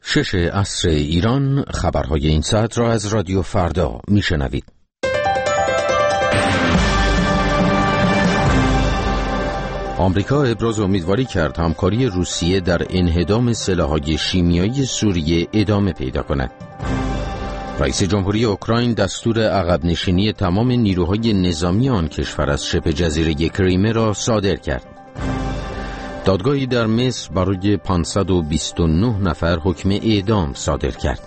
6 عصر ایران. خبرهای این ساعت را از رادیو فردا میشنوید. آمریکا ابراز امیدواری کرد همکاری روسیه در انهدام سلاح‌های شیمیایی سوریه ادامه پیدا کند. رئیس جمهوری اوکراین دستور عقب نشینی تمام نیروهای نظامی آن کشور از شبه جزیره کریمه را صادر کرد. دادگاهی در مصر برای 529 نفر حکم اعدام صادر کرد.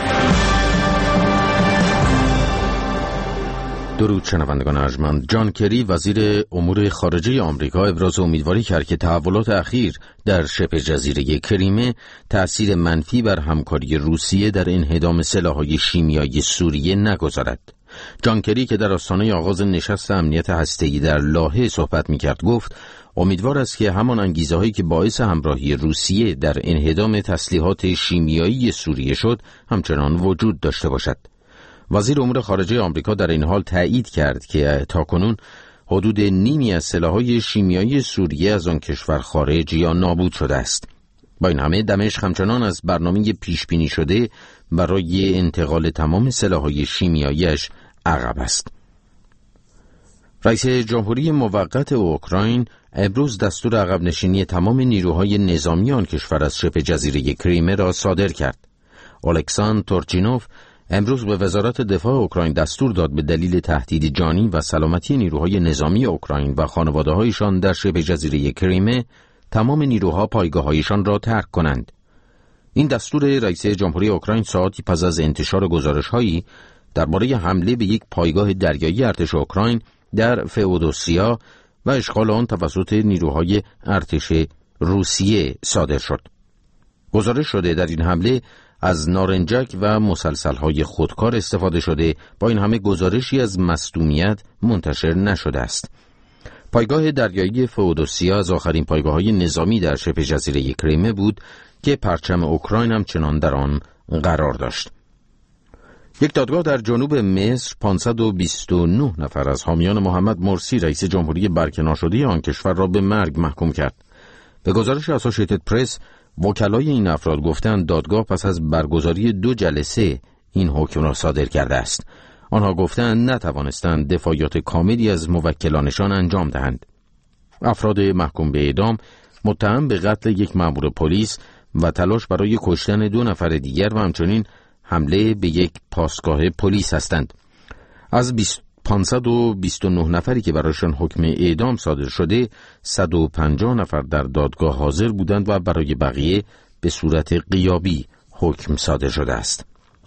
درود شنوندگان ارجمند. جان کری وزیر امور خارجه آمریکا ابراز امیدواری کرد که تحولات اخیر در شبه جزیره کریمه تأثیر منفی بر همکاری روسیه در انهدام سلاح‌های شیمیایی سوریه نگذارد. جان کری که در آستانه آغاز نشست امنیت هسته‌ای در لاهه صحبت می‌کرد گفت امیدوار است که همان انگیزه‌هایی که باعث همراهی روسیه در انهدام تسلیحات شیمیایی سوریه شد همچنان وجود داشته باشد. وزیر امور خارجه آمریکا در این حال تایید کرد که تاکنون حدود نیمی از سلاح‌های شیمیایی سوریه از آن کشور خارج یا نابود شده است. با این همه دمشق همچنان از برنامه پیش‌بینی شده برای انتقال تمام سلاح‌های شیمیایی‌اش عقب است. رئیس جمهوری موقت اوکراین امروز دستور عقب نشینی تمام نیروهای نظامی آن کشور از شبه جزیره کریمه را صادر کرد. الکساندر تورچینوف امروز به وزارت دفاع اوکراین دستور داد به دلیل تهدید جانی و سلامتی نیروهای نظامی اوکراین و خانواده‌هایشان در شبه جزیره کریمه تمام نیروها پایگاه‌هایشان را ترک کنند. این دستور رئیس جمهوری اوکراین ساعتی پس از انتشار گزارش‌هایی درباره حمله به یک پایگاه دریایی ارتش اوکراین در فئودوسیا و اشغال آن توسط نیروهای ارتش روسیه صادر شد. گزارش شده در این حمله از نارنجک و مسلسل‌های خودکار استفاده شده، با این همه گزارشی از مصدومیت منتشر نشده است. پایگاه دریایی فئودوسیا از آخرین پایگاه‌های نظامی در شبه جزیره کریمه بود که پرچم اوکراین هم چنان در آن قرار داشت. یک دادگاه در جنوب مصر 529 نفر از حامیان محمد مرسی رئیس جمهوری برکنار شده آن کشور را به مرگ محکوم کرد. به گزارش اسوسییتد پرس وکلای این افراد گفتند دادگاه پس از برگزاری 2 جلسه این حکم را صادر کرده است. آنها گفتند نتوانستند دفاعیات کاملی از موکلانشان انجام دهند. افراد محکوم به اعدام متهم به قتل یک مأمور پلیس و تلاش برای کشتن 2 نفر دیگر و همچنین حمله به یک پاسگاه پلیس هستند. از 529 نفری که برایشان حکم اعدام صادر شده 150 نفر در دادگاه حاضر بودند و برای بقیه به صورت غیابی حکم صادر شده است.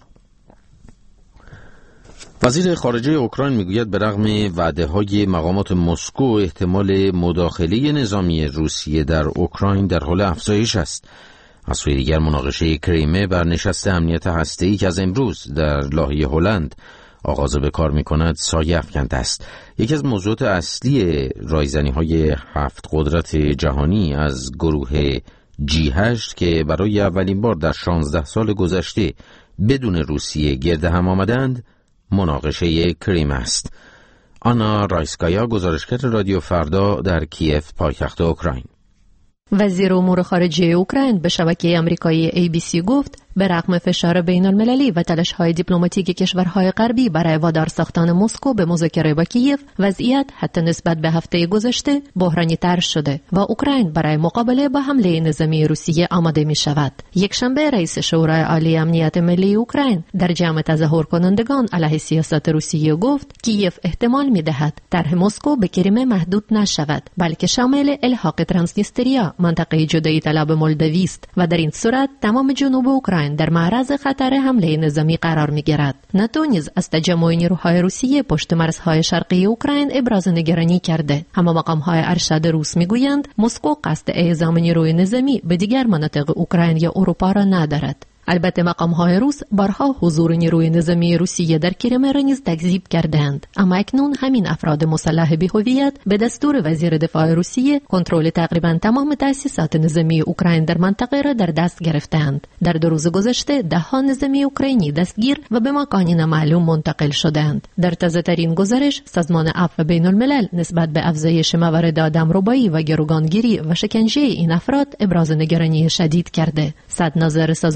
وزیر خارجه اوکراین میگوید به رغم وعده‌های مقامات مسکو احتمال مداخله نظامی روسیه در اوکراین در حال افزایش است. از سوی دیگر مناقشه کریمه بر نشست امنیت هسته‌ای که از امروز در لاهه هلند آغاز به کار می‌کند سایه افکنده است. یکی از موضوعات اصلی رایزنی‌های 7 قدرت جهانی از گروه G8 که برای اولین بار در 16 سال گذشته بدون روسیه گرد هم آمدند مناقشه کریمه است. آنا رایسکایا، گزارشگر رادیو فردا در کیف پایتخت اوکراین. وزیر امور خارجه اوکراین به شبکه آمریکایی ABC گفت به رغم فشار بین المللی و تلاش‌های دیپلماتیک کشورهای غربی برای وادار ساختن مسکو به مذاکره با کیف، وضعیت حتی نسبت به هفته گذشته بحرانی تر شده و اوکراین برای مقابله با حمله نظامی روسیه آماده می شود. یک شنبه رئیس شورای عالی امنیت ملی اوکراین در جمع تظاهر کنندگان علیه سیاست روسیه گفت کیف احتمال می دهد طرح مسکو به کریمه محدود نشود، بلکه شامل الحاق ترانسنیستریا، منطقه جدایی طلب مولدوی است و در این صورت تمام جنوب اوکراین در معرض خطر حمله نظامی قرار می‌گیرد. ناتو نیز از تجمع نیروهای روسیه پشت مرزهای شرقی اوکراین ابراز نگرانی کرده. اما مقام‌های ارشد روس می‌گویند مسکو قصد اعزام نیروی نظامی به دیگر مناطق اوکراین یا اروپا را ندارد. البته مقام‌های روس بارها حضور نیروی نظامی روسیه در کریمه را نیز تکذیب کردند، اما اکنون همین افراد مسلح بی‌هویت به دستور وزیر دفاع روسیه کنترل تقریباً تمام تأسیسات نظامی اوکراین در منطقه را در دست گرفتند. در 2 روز گذشته 10 نظامی اوکراینی دستگیر و به مکانی نامعلوم منتقل شدند. در تازه‌ترین گزارش سازمان عفو بین‌الملل نسبت به افزایش موارد آدمربایی و گروگانگیری و شکنجه این افراد ابراز نگرانی شدید کرده. صد ناظر سازمان امنیت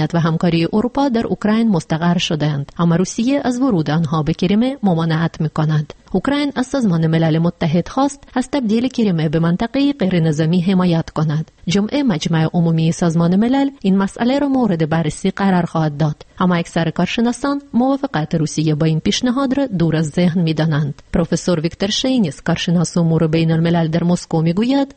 امنیت و همکاری اروپا در اوکراین مستقر شدند، اما روسیه از ورود آنها به کریمه ممانعت می‌کند. اوکراین از سازمان ملل متحد خواست از تبدیل کریمه به منطقه غیر نظامی حمایت کند. جمعه مجمع عمومی سازمان ملل این مسئله را مورد بررسی قرار خواهد داد، اما اکثر کارشناسان موافقت روسیه با این پیشنهاد را دور از ذهن می‌دانند. پروفسور ویکتور شینیس، کارشناس امور بین الملل در مسکو، میگوید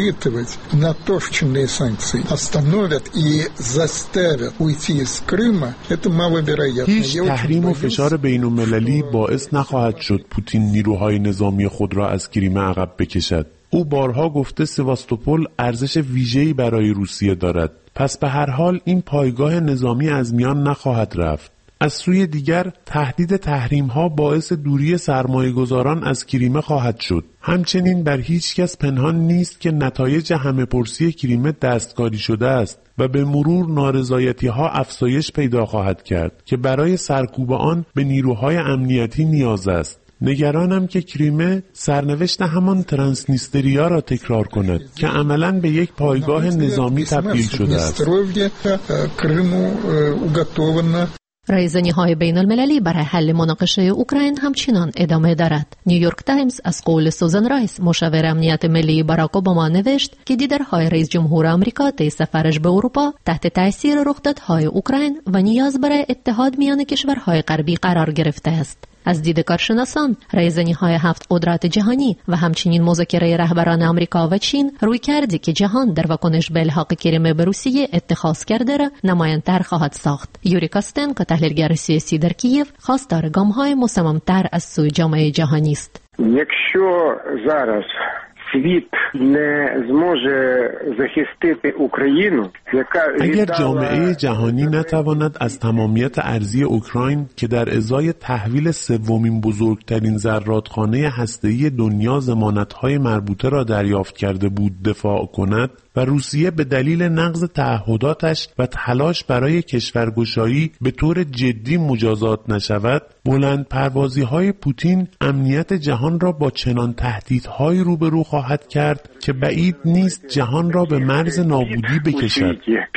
هیچ تحریم و فشار بین المللی باعث نخواهد شد پوتین نیروهای نظامی خود را از کریمه عقب بکشد. او بارها گفته سواستوپول ارزش ویژه‌ای برای روسیه دارد، پس به هر حال این پایگاه نظامی از میان نخواهد رفت. از سوی دیگر تهدید تحریم‌ها باعث دوری سرمایه‌گذاران از کریمه خواهد شد. همچنین بر هیچ کس پنهان نیست که نتایج همه‌پرسی کریمه دستکاری شده است و به مرور نارضایتی‌ها افزایش پیدا خواهد کرد که برای سرکوب آن به نیروهای امنیتی نیاز است. نگرانم که کریمه سرنوشت همان ترانسنیستریا را تکرار کند که عملاً به یک پایگاه نظامی تبدیل شده است. رایزنی‌های بین المللی برای حل مناقشه اوکراین همچنان ادامه دارد. نیویورک تایمز از قول سوزان رایس، مشاور امنیت ملی باراک اوباما، نوشت که دیدارهای رئیس جمهور آمریکا طی سفرش به اروپا تحت تاثیر رخدادهای اوکراین و نیاز برای اتحاد میان کشورهای غربی قرار گرفته است. از دید کارشناسان، رایزنی‌های 7 قدرت جهانی و همچنین مذاکره رهبران آمریکا و چین روی کردی که جهان در واکنش به الحاق کریمه به روسیه اتخاذ کرده را نمایان‌تر خواهد ساخت. یوری کاستنکو، تحلیلگر سیاسی در کیف، خواستار گام‌های مصمم‌تر از سوی جامعه جهانی است. Якщо зараз світ не зможе захистити Україну, اگر جامعه جهانی نتواند از تمامیت ارضی اوکراین که در ازای تحویل سومین بزرگترین زرادخانه هسته‌ای دنیا ضمانت‌های مربوطه را دریافت کرده بود دفاع کند و روسیه به دلیل نقض تعهداتش و تلاش برای کشورگشایی به طور جدی مجازات نشود، بلند پروازی‌های پوتین امنیت جهان را با چنان تهدیدهایی روبرو خواهد کرد که بعید نیست جهان را به مرز نابودی بکشد.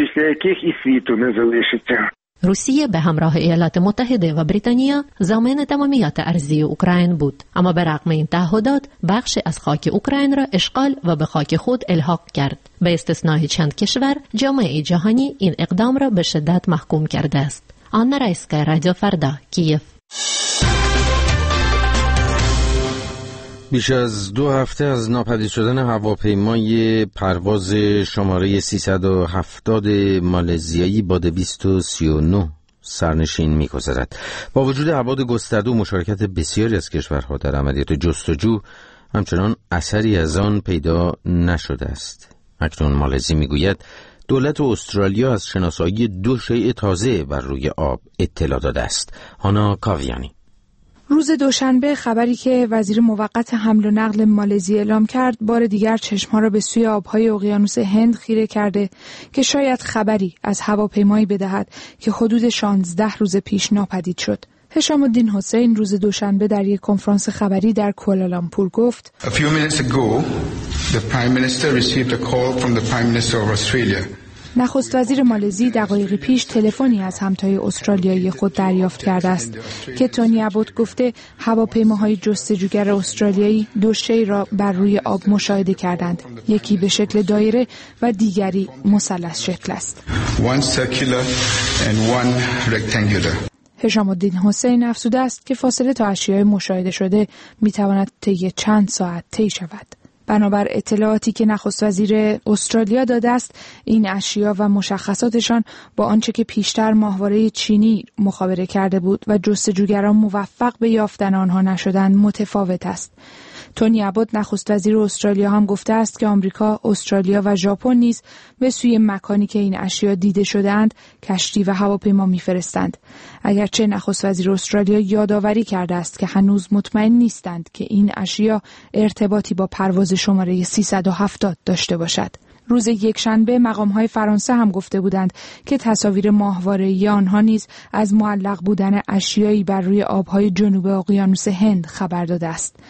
روسیه به همراه ایالات متحده و بریتانیا ضامن تمامیت ارضی اوکراین بود، اما به رغم این تعهدات بخش از خاک اوکراین را اشغال و به خاک خود الحاق کرد. به استثنای چند کشور، جامعه جهانی این اقدام را به شدت محکوم کرده است. آنا رایسکا، رادیو فردا، کیف. بیش از 2 هفته از ناپدید شدن هواپیمای پرواز شماره 370 مالزیایی با 239 سرنشین می‌گذرد. با وجود ابعاد گسترده و مشارکت بسیاری از کشورها در عملیات جستجو، همچنان اثری از آن پیدا نشده است. اکنون مالزی می‌گوید دولت استرالیا از شناسایی 2 شیء تازه بر روی آب اطلاع داده است. هانا کاویانی. روز دوشنبه خبری که وزیر موقت حمل و نقل مالزی اعلام کرد بار دیگر چشمها را به سوی آبهای اقیانوس هند خیره کرده که شاید خبری از هواپیمایی بدهد که حدود 16 روز پیش ناپدید شد. هشام الدین حسین روز دوشنبه در یک کنفرانس خبری در کوالالامپور گفت: A few minutes ago, the Prime Minister received a call from the Prime Minister of Australia. نخست وزیر مالزی دقایقی پیش تلفنی از همتای استرالیایی خود دریافت کرده است که تونی ابوت گفته هواپیماهای جستجوگر استرالیایی 2 شی را بر روی آب مشاهده کردند، یکی به شکل دایره و دیگری مثلث شکل است. One circular and one rectangular. هشام الدین حسین افزوده است که فاصله تا اشیاء مشاهده شده میتواند طی چند ساعت طی شود. بنابر اطلاعاتی که نخست وزیر استرالیا داده است، این اشیا و مشخصاتشان با آنچه که پیشتر ماهواره چینی مخابره کرده بود و جستجوگران موفق به یافتن آنها نشدند متفاوت است. تونی ابوت نخست وزیر استرالیا هم گفته است که آمریکا، استرالیا و ژاپن نیز به سوی مکانی که این اشیا دیده شده‌اند کشتی و هواپیما می‌فرستند. اگرچه نخست وزیر استرالیا یادآوری کرده است که هنوز مطمئن نیستند که این اشیا ارتباطی با پرواز شماره 370 داشته باشد. روز یکشنبه مقام‌های فرانسه هم گفته بودند که تصاویر ماهواره‌ای آنها نیز از معلق بودن اشیایی بر روی آب‌های جنوب اقیانوس هند خبر داده است.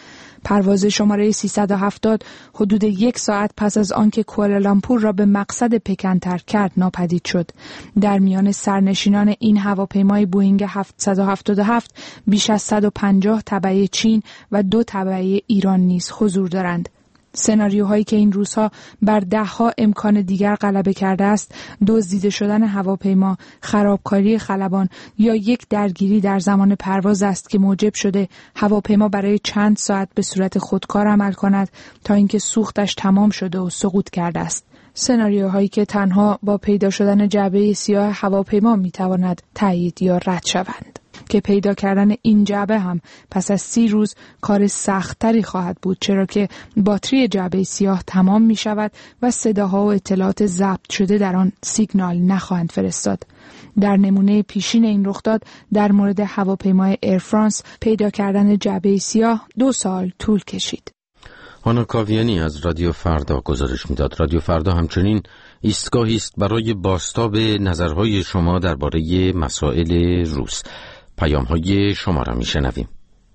پرواز شماره 370 حدود 1 ساعت پس از آنکه کوالالامپور را به مقصد پکن ترک کرد ناپدید شد. در میان سرنشینان این هواپیمای بوئینگ 777 بیش از 150 تبعه چین و 2 تبعه ایران نیز حضور دارند. سناریوهایی که این روزها بر دهها امکان دیگر غلبه کرده است، دزدیده شدن هواپیما، خرابکاری خلبان یا یک درگیری در زمان پرواز است که موجب شده هواپیما برای چند ساعت به صورت خودکار عمل کند تا اینکه سوختش تمام شده و سقوط کرده است. سناریوهایی که تنها با پیدا شدن جعبه سیاه هواپیما میتواند تایید یا رد شوند، که پیدا کردن این جعبه هم پس از 30 روز کار سخت‌تری خواهد بود، چرا که باتری جعبه سیاه تمام می شود و صداها و اطلاعات ضبط شده در آن سیگنال نخواهند فرستاد. در نمونه پیشین این رخداد در مورد هواپیمای ایر فرانس پیدا کردن جعبه سیاه 2 سال طول کشید. هانا کاویانی از رادیو فردا گزارش میداد. رادیو فردا همچنین ایستگاهی است برای بازتاب نظرهای شما درباره مسائل روز. پیام‌های شما را میشنویم.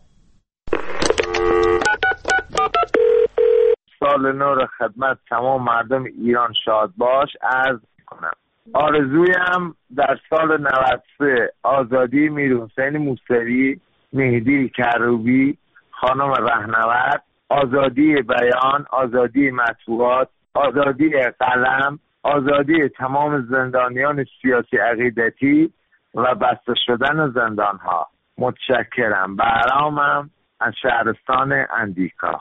سال نو را خدمت تمام مردم ایران شاد باش عرض کنم. آرزویم در سال 93 آزادی میرحسین موسوی، مهدی کروبی، خانم رهنورد، آزادی بیان، آزادی مطبوعات، آزادی قلم، آزادی تمام زندانیان سیاسی عقیدتی و بسته شدن زندان‌ها. متشکرم. بهرامم از شهرستان اندیکا.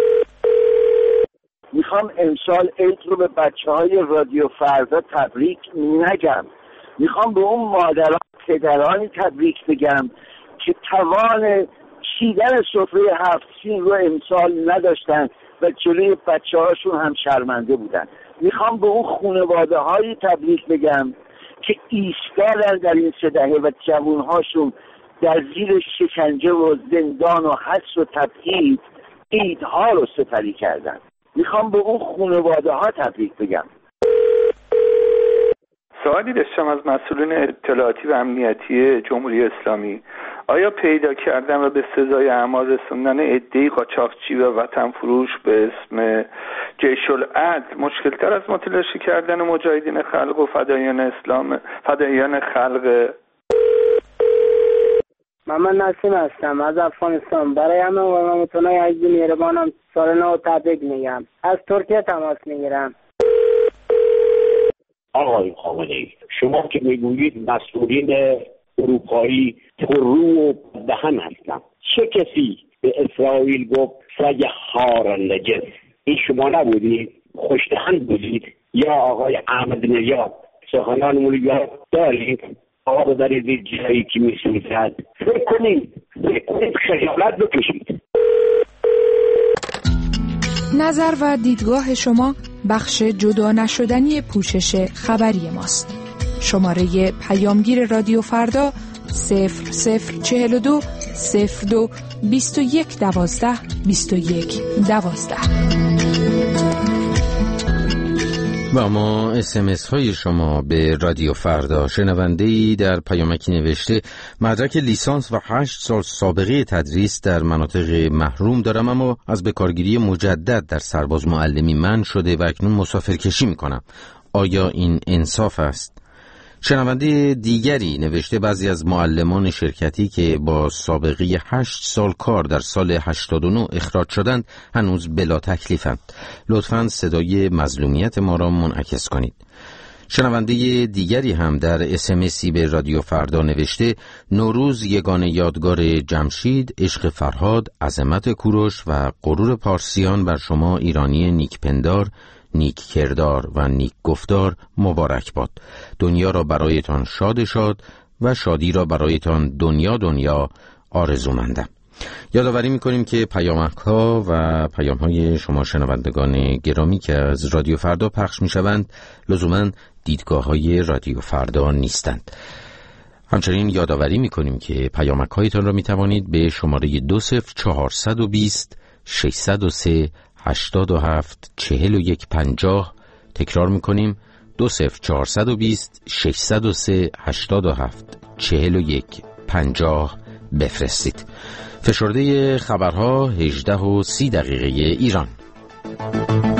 میخوام امسال عید رو به بچه‌های رادیو فردا تبریک نگم. میخوام به اون مادران پدرانی تبریک بگم که توان چیدن سفره 7 سین رو امسال نداشتن و جلوی بچه‌هاشون هم شرمنده بودن. میخوام به اون خانواده‌های تبریک بگم که ایستادن در این 3 دهه و جوانهاشون در زیر شکنجه و زندان و حبس و تبعید عیدها رو سپری کردن. میخوام به اون خانواده‌ها تبریک بگم. سوالی داشتم از مسئولین اطلاعاتی و امنیتی جمهوری اسلامی. آیا پیدا کردن و به سزای اعمال رسوندن عده‌ای قاچاقچی و وطن فروش به اسم جیش العدل مشکل‌تر از متلاشی کردن مجاهدین خلق و فداییان خلق؟ محمد نسیم هستم از افغانستان. برای همه مامتونای عزیز مهربانم سال نو تبریک میگم. از ترکیه تماس میگیرم. آقای خامنه‌ای، شما که میگویید مسئولین اروپایی پررو و دهن هستند، چه کسی به اسرائیل گفت سگ هار نجس؟ این شما نبودید؟ خوشدهن بودید؟ یا آقای احمد نژاد؟ سخنانمون یاد دارید؟ آقا در این جایی که میسوزد فکر کنید خجالت بکشید. نظر و دیدگاه شما بخش جدا نشدنی پوشش خبری ماست. شماره پیامگیر رادیو فردا 0042 02 21 12 21 12. و اما اسمس های شما به رادیو فردا. شنونده‌ای در پیامکی نوشته مدرک لیسانس و 8 سال سابقه تدریس در مناطق محروم دارم، اما از بکارگیری مجدد در سرباز معلمی منع شده و اکنون مسافرکشی میکنم. آیا این انصاف است؟ شنونده دیگری نوشته بعضی از معلمان شرکتی که با سابقه 8 سال کار در سال 89 اخراج شدند هنوز بلا تکلیفند. لطفاً صدای مظلومیت ما را منعکس کنید. شنونده دیگری هم در اسمسی به رادیو فردا نوشته نوروز یگانه یادگار جمشید، عشق فرهاد، عظمت کوروش و غرور پارسیان بر شما ایرانی نیکپندار، نیک کردار و نیک گفتار مبارک باد. دنیا را برایتان شاد و شادی را برایتان دنیا آرزومندم. یادآوری می‌کنیم که پیامک‌ها و پیام‌های شما شنوندگان گرامی که از رادیو فردا پخش می‌شوند لزوماً دیدگاه‌های رادیو فردا نیستند. همچنین یادآوری می‌کنیم که پیامک‌هایتان را می‌توانید به شماره 20420 603 87 41 50 تکرار میکنیم 20420 603 87 41 50 بفرستید. فشرده خبرها 18:30 ایران.